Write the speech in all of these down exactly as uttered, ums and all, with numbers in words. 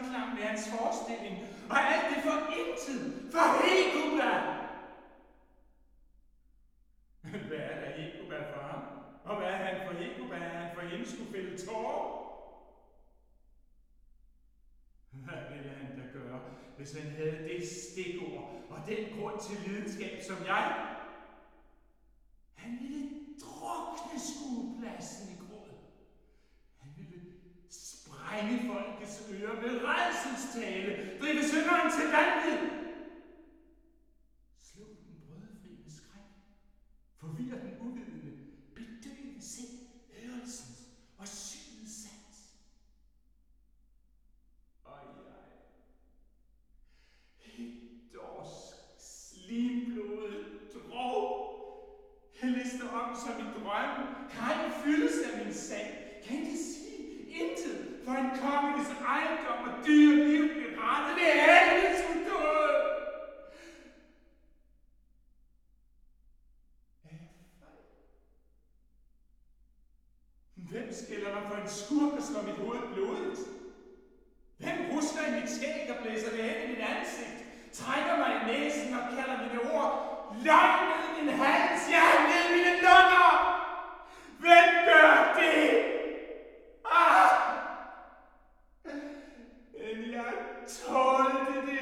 samklang med hans forestilling, og alt det for intet, for Hecuba. Hvad er der Hecuba for ham? Og hvad er han for Hecuba? Er han for hende skulle fælde tårer? Hvad ville han da gøre, hvis han havde det stikord og den grund til lidenskab som jeg? Han ville drukne skuepladsen i gråd. Han ville sprænge folkets ører med rædselstale, drive synderen til vanvid. Slå den brødefri med skræk, forvirre den uvidende, bedøve sind, hørelsens og synets sans. Og jeg, et års slimblodet drog, jeg lister om som i drømme, kan ikke fyldes af min sag, kan ikke sige intet, for en konge, hvis ejendom og dyre liv bliver rettet ved helvedes udåd. Er jeg fred? Hvem skiller mig for en skurk og slår mit hoved blodigt? Hvem rusker i mit skæg og blæser det hen i mit ansigt, trækker mig i næsen og kalder mine ord langt ned i min hals, ja, ned i mine lunger? Hvem gør det? Ah! Men jeg tålte det.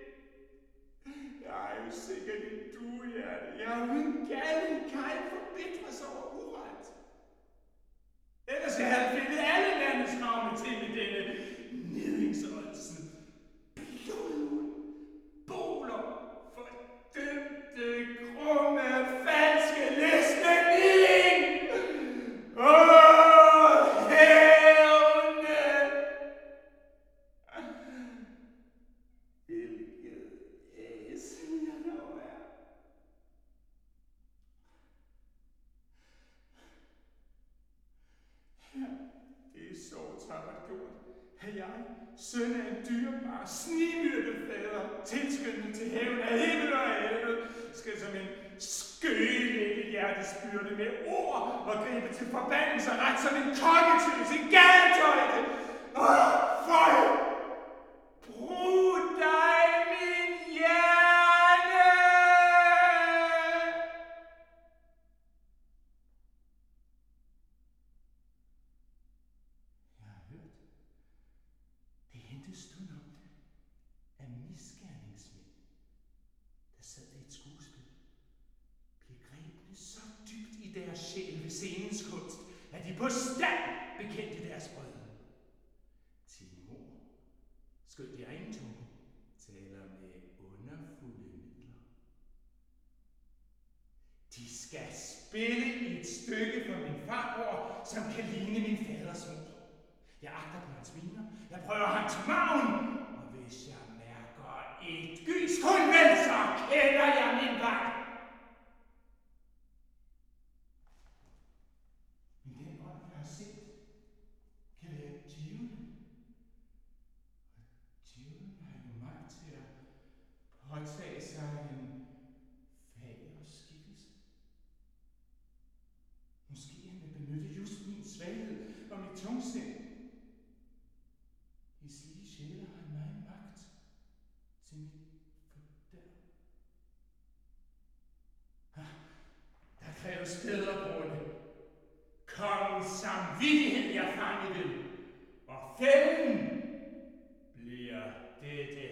Jeg er jo sikkert et duehjerte. Jeg er uden gale, kan ikke forbitres over uret. Ellers jeg havde findet alle landets navne til i denne nedingsådsen. Blod, boler, fordømte, krumme, falske, listning! Åh, hævne! Hvilket æsel jeg dog er. Ja, det er så tappert gjort, at jeg, søn af en dyrebar, snigmyrdet fader, tilskyndet til hævn af himmel og helvede, skal som en skøgelægge hjertesbyrde med ord og gribe til forbandelse ret som en kokketøs, en galetøjde. Åh, føj! Brug dig, min hjerne! Jeg har hørt, det hentes stund om det, af misgerningsmænd, der sad i et skuespil, blev grebne så dybt i deres sjæl ved scenens kunst, at de på stand bekendte deres brød. Timor, skønt jeg ingen tunge, taler med underfulde midler. De skal spille i et stykke for min farbror, som kan ligne min faders mor. Jeg agter på hans miner, jeg prøver ham til maven, og hvis jeg mærker et gys kun vel, så kender jeg min vej. Men den ånd, jeg har set, kan være djævlen. Og djævlen har jo magt til at påtage sig en fager skikkelse. Måske han vil benytte just min svaghed og mit tungsind. I slige sjæle har han meget magt til mit fordærv. Der kræves bedre grunde. Kongens samvittighed jeg fanget ved, og fælden bliver dette